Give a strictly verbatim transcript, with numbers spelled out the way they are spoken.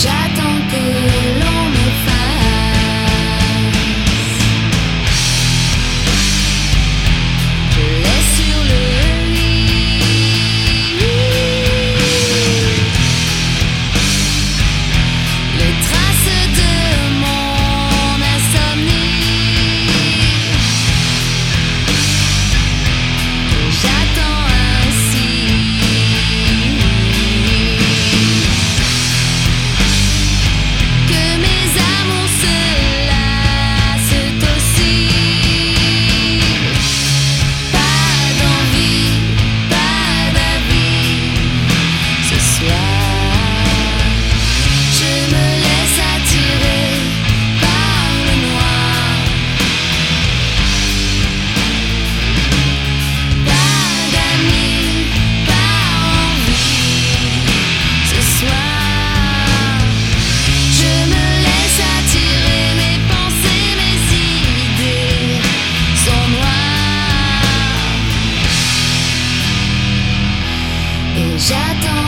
J'attends que l'on m'efface. Je laisse sur le lit les traces de mon insomnie. J'attends ainsi que mes amours se lassent aussi. Pas d'envie, pas d'avis. Ce soir, je me laisse attirer par le noir. Pas d'amis, pas envie. Ce soir, je me laisse attirer. Mes pensées, mes idées sont noires. Et j'attends